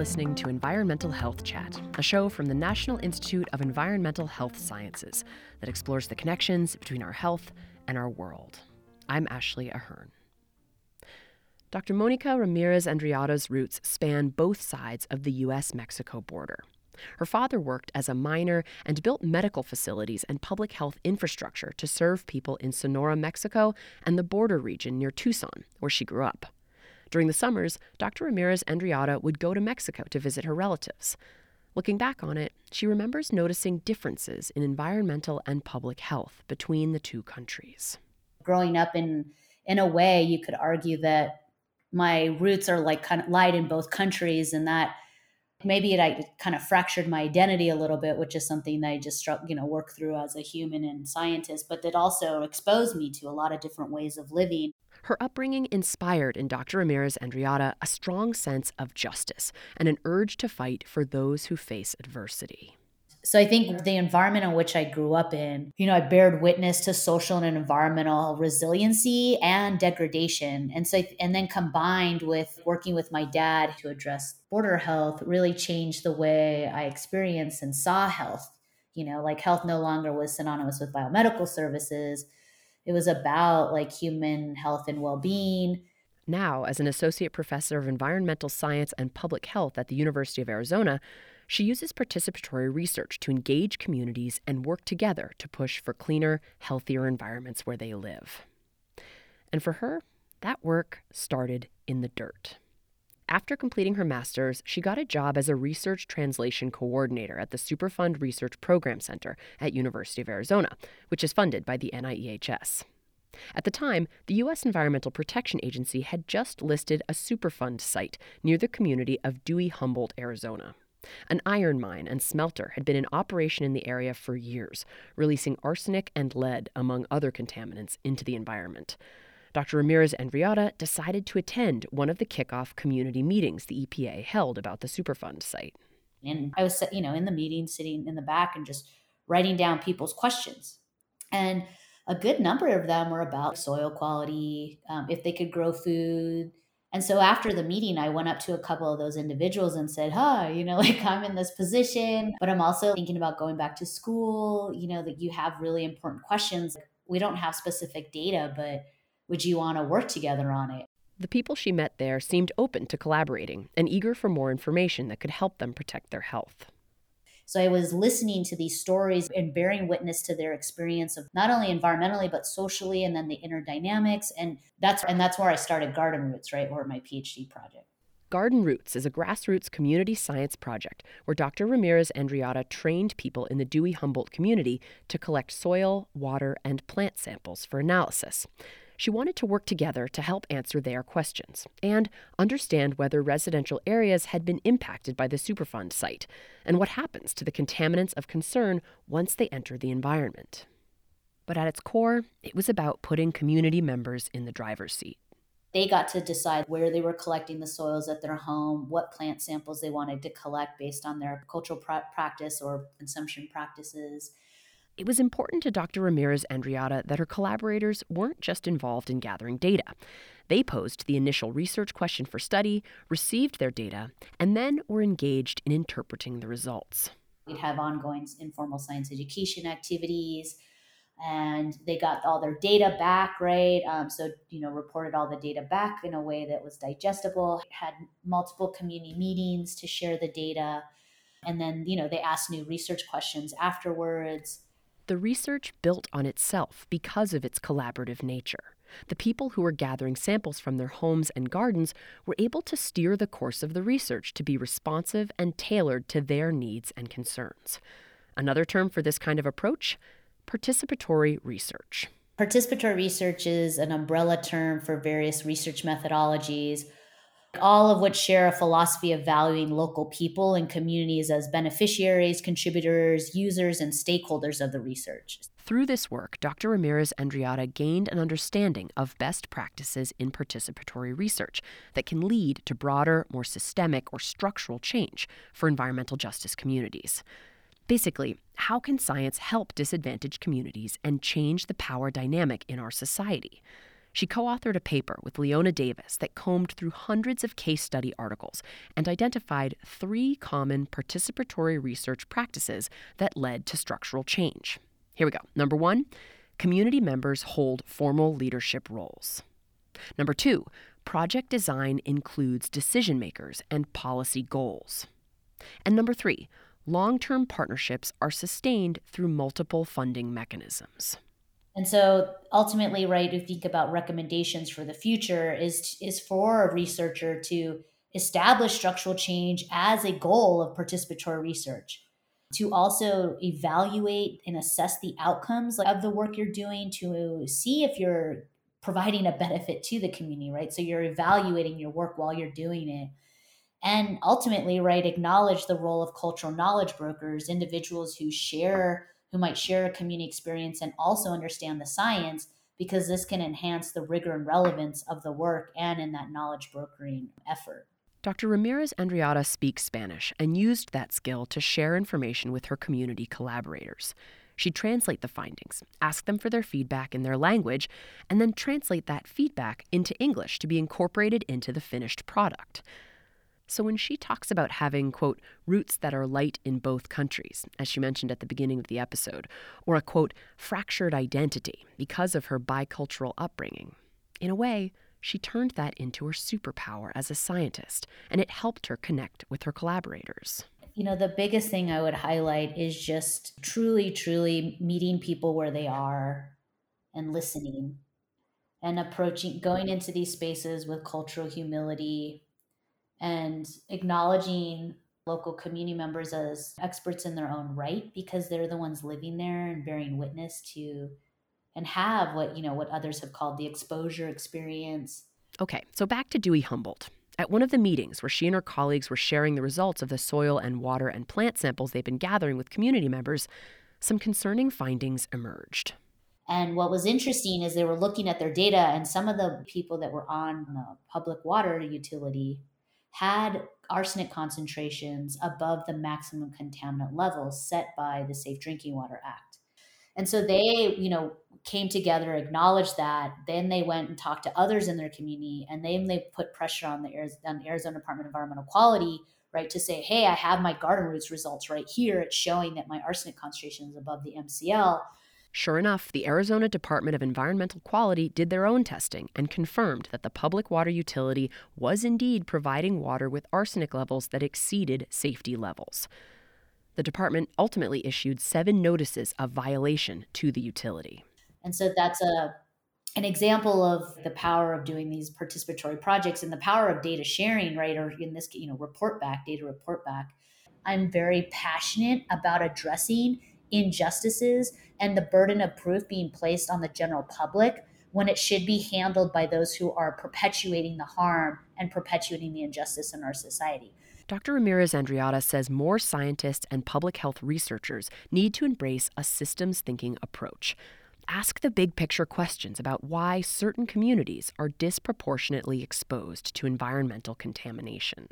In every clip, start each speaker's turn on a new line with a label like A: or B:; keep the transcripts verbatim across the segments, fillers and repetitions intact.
A: listening to Environmental Health Chat, a show from the National Institute of Environmental Health Sciences that explores the connections between our health and our world. I'm Ashley Ahern. Doctor Monica Ramirez-Andreatta's roots span both sides of the U S Mexico border. Her father worked as a miner and built medical facilities and public health infrastructure to serve people in Sonora, Mexico, and the border region near Tucson, where she grew up. During the summers, Doctor Ramirez-Andreatta would go to Mexico to visit her relatives. Looking back on it, she remembers noticing differences in environmental and public health between the two countries.
B: Growing up in, in a way, you could argue that my roots are like kind of lied in both countries, and that maybe it I kind of fractured my identity a little bit, which is something that I just struck, you know, work through as a human and scientist, but that also exposed me to a lot of different ways of living.
A: Her upbringing inspired in Doctor Ramirez-Andreatta a strong sense of justice and an urge to fight for those who face adversity.
B: So I think the environment in which I grew up in, you know, I bared witness to social and environmental resiliency and degradation. And so, and then combined with working with my dad to address border health really changed the way I experienced and saw health. You know, like health no longer was synonymous with biomedical services. It was about like human health and well-being.
A: Now, as an associate professor of environmental science and public health at the University of Arizona, she uses participatory research to engage communities and work together to push for cleaner, healthier environments where they live. And for her, that work started in the dirt. After completing her master's, she got a job as a research translation coordinator at the Superfund Research Program Center at University of Arizona, which is funded by the N I E H S. At the time, the U S Environmental Protection Agency had just listed a Superfund site near the community of Dewey-Humboldt, Arizona. An iron mine and smelter had been in operation in the area for years, releasing arsenic and lead, among other contaminants, into the environment. Doctor Ramirez-Andreatta decided to attend one of the kickoff community meetings the E P A held about the Superfund site.
B: And I was, you know, in the meeting, sitting in the back and just writing down people's questions. And a good number of them were about soil quality, um, if they could grow food. And so after the meeting, I went up to a couple of those individuals and said, hi, you know, like I'm in this position, but I'm also thinking about going back to school, you know, that you have really important questions. We don't have specific data, but would you want to work together on it?
A: The people she met there seemed open to collaborating and eager for more information that could help them protect their health.
B: So I was listening to these stories and bearing witness to their experience of not only environmentally, but socially, and then the inner dynamics. And that's and that's where I started Garden Roots, right, or my PhD project.
A: Garden Roots is a grassroots community science project where Doctor Ramirez-Andreatta trained people in the Dewey-Humboldt community to collect soil, water, and plant samples for analysis. She wanted to work together to help answer their questions and understand whether residential areas had been impacted by the Superfund site and what happens to the contaminants of concern once they enter the environment. But at its core, it was about putting community members in the driver's seat.
B: They got to decide where they were collecting the soils at their home, what plant samples they wanted to collect based on their cultural pra- practice or consumption practices.
A: It was important to Doctor Ramirez-Andreatta that her collaborators weren't just involved in gathering data. They posed the initial research question for study, received their data, and then were engaged in interpreting the results.
B: We'd have ongoing informal science education activities, and they got all their data back, right? Um, so, you know, reported all the data back in a way that was digestible, had multiple community meetings to share the data, and then, you know, they asked new research questions afterwards.
A: The research built on itself because of its collaborative nature. The people who were gathering samples from their homes and gardens were able to steer the course of the research to be responsive and tailored to their needs and concerns. Another term for this kind of approach? Participatory research.
B: Participatory research is an umbrella term for various research methodologies, all of which share a philosophy of valuing local people and communities as beneficiaries, contributors, users, and stakeholders of the research.
A: Through this work, Doctor Ramirez-Andreatta gained an understanding of best practices in participatory research that can lead to broader, more systemic or structural change for environmental justice communities. Basically, how can science help disadvantaged communities and change the power dynamic in our society? She co-authored a paper with Leona Davis that combed through hundreds of case study articles and identified three common participatory research practices that led to structural change. Here we go. Number one, community members hold formal leadership roles. Number two, project design includes decision makers and policy goals. And number three, long-term partnerships are sustained through multiple funding mechanisms.
B: And so ultimately, right, to think about recommendations for the future is, is for a researcher to establish structural change as a goal of participatory research, to also evaluate and assess the outcomes of the work you're doing, to see if you're providing a benefit to the community, right? So you're evaluating your work while you're doing it. And ultimately, right, acknowledge the role of cultural knowledge brokers, individuals who share, who might share a community experience and also understand the science, because this can enhance the rigor and relevance of the work and in that knowledge brokering effort.
A: Doctor Ramirez Andreatta speaks Spanish and used that skill to share information with her community collaborators. She'd translate the findings, ask them for their feedback in their language, and then translate that feedback into English to be incorporated into the finished product. So when she talks about having, quote, roots that are light in both countries, as she mentioned at the beginning of the episode, or a, quote, fractured identity because of her bicultural upbringing, in a way, she turned that into her superpower as a scientist, and it helped her connect with her collaborators.
B: You know, the biggest thing I would highlight is just truly, truly meeting people where they are and listening and approaching, going into these spaces with cultural humility and acknowledging local community members as experts in their own right, because they're the ones living there and bearing witness to and have what, you know, what others have called the exposure experience.
A: Okay, so back to Dewey Humboldt. At one of the meetings where she and her colleagues were sharing the results of the soil and water and plant samples they've been gathering with community members, some concerning findings emerged.
B: And what was interesting is they were looking at their data, and some of the people that were on the public water utility had arsenic concentrations above the maximum contaminant levels set by the Safe Drinking Water Act. And so they, you know, came together, acknowledged that. Then they went and talked to others in their community, and then they put pressure on the Arizona Department of Environmental Quality, right, to say, hey, I have my garden roots results right here. It's showing that my arsenic concentration is above the M C L.
A: Sure enough, the Arizona Department of Environmental Quality did their own testing and confirmed that the public water utility was indeed providing water with arsenic levels that exceeded safety levels. The department ultimately issued seven notices of violation to the utility.
B: And so that's a an example of the power of doing these participatory projects and the power of data sharing, right? Or in this, you know, report back, data report back. I'm very passionate about addressing injustices and the burden of proof being placed on the general public when it should be handled by those who are perpetuating the harm and perpetuating the injustice in our society.
A: Doctor Ramirez Andreatta says more scientists and public health researchers need to embrace a systems thinking approach. Ask the big picture questions about why certain communities are disproportionately exposed to environmental contamination.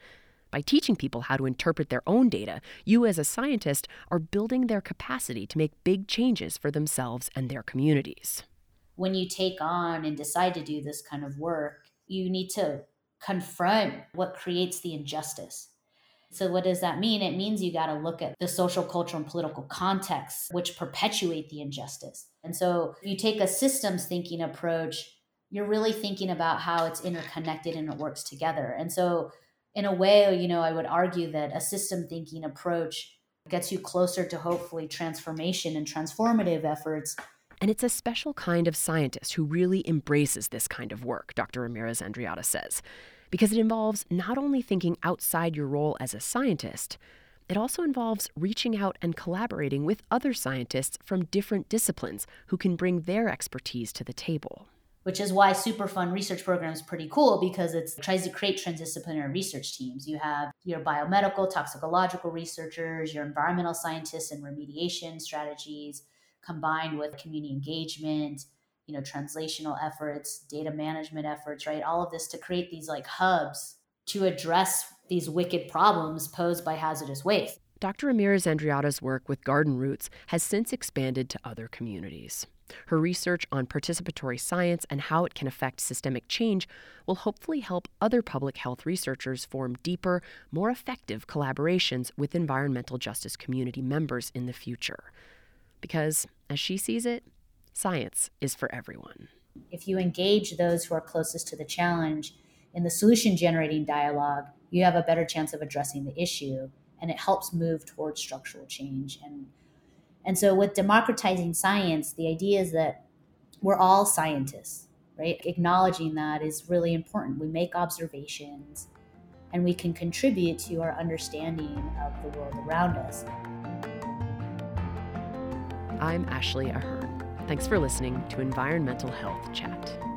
A: By teaching people how to interpret their own data, you as a scientist are building their capacity to make big changes for themselves and their communities.
B: When you take on and decide to do this kind of work, you need to confront what creates the injustice. So what does that mean? It means you got to look at the social, cultural, and political contexts which perpetuate the injustice. And so if you take a systems thinking approach, you're really thinking about how it's interconnected and it works together. And so in a way, you know, I would argue that a system thinking approach gets you closer to hopefully transformation and transformative efforts.
A: And it's a special kind of scientist who really embraces this kind of work, Doctor Ramirez Andreatta says, because it involves not only thinking outside your role as a scientist, it also involves reaching out and collaborating with other scientists from different disciplines who can bring their expertise to the table.
B: Which is why Superfund research program is pretty cool, because it tries to create transdisciplinary research teams. You have your biomedical, toxicological researchers, your environmental scientists and remediation strategies, combined with community engagement, you know, translational efforts, data management efforts, right? All of this to create these like hubs to address these wicked problems posed by hazardous waste.
A: Doctor Ramirez-Andreatta's work with Garden Roots has since expanded to other communities. Her research on participatory science and how it can affect systemic change will hopefully help other public health researchers form deeper, more effective collaborations with environmental justice community members in the future. Because, as she sees it, science is for everyone.
B: If you engage those who are closest to the challenge in the solution-generating dialogue, you have a better chance of addressing the issue, and it helps move towards structural change. And, and so with democratizing science, the idea is that we're all scientists, right? Acknowledging that is really important. We make observations, and we can contribute to our understanding of the world around us.
A: I'm Ashley Ahern. Thanks for listening to Environmental Health Chat.